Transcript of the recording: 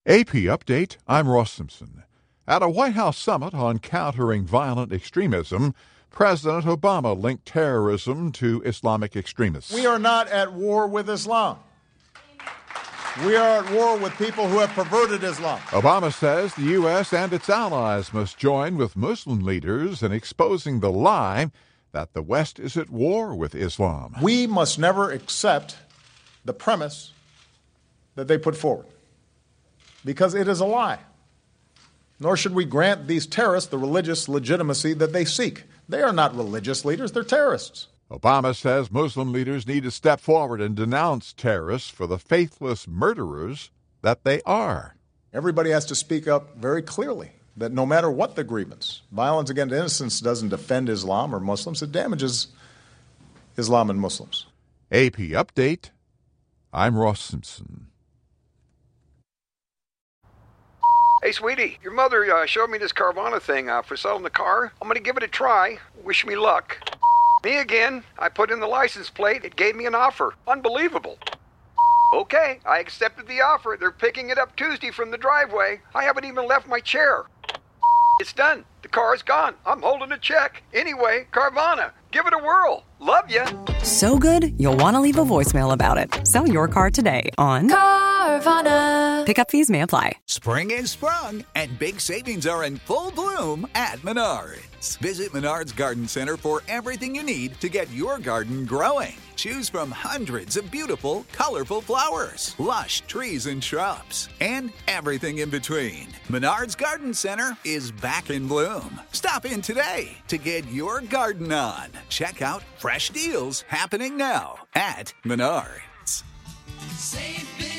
AP Update, I'm Ross Simpson. At a White House summit on countering violent extremism, President Obama linked terrorism to Islamic extremists. We are not at war with Islam. We are at war with people who have perverted Islam. Obama says the U.S. and its allies must join with Muslim leaders in exposing the lie that the West is at war with Islam. We must never accept the premise that they put forward, because it is a lie. Nor should we grant these terrorists the religious legitimacy that they seek. They are not religious leaders, they're terrorists. Obama says Muslim leaders need to step forward and denounce terrorists for the faithless murderers that they are. Everybody has to speak up very clearly that no matter what the grievance, violence against innocence doesn't defend Islam or Muslims, it damages Islam and Muslims. AP Update, I'm Ross Simpson. Hey, sweetie, your mother showed me this Carvana thing for selling the car. I'm going to give it a try. Wish me luck. Me again. I put in the license plate. It gave me an offer. Unbelievable. Okay, I accepted the offer. They're picking it up Tuesday from the driveway. I haven't even left my chair. It's done. The car's gone. I'm holding a check. Anyway, Carvana, give it a whirl. Love ya. So good, you'll want to leave a voicemail about it. Sell your car today on Carvana. Pickup fees may apply. Spring is sprung, and big savings are in full bloom at Menards. Visit Menards Garden Center for everything you need to get your garden growing. Choose from hundreds of beautiful, colorful flowers, lush trees and shrubs, and everything in between. Menards Garden Center is back in bloom. Stop in today to get your garden on. Check out fresh deals happening now at Menards. Save big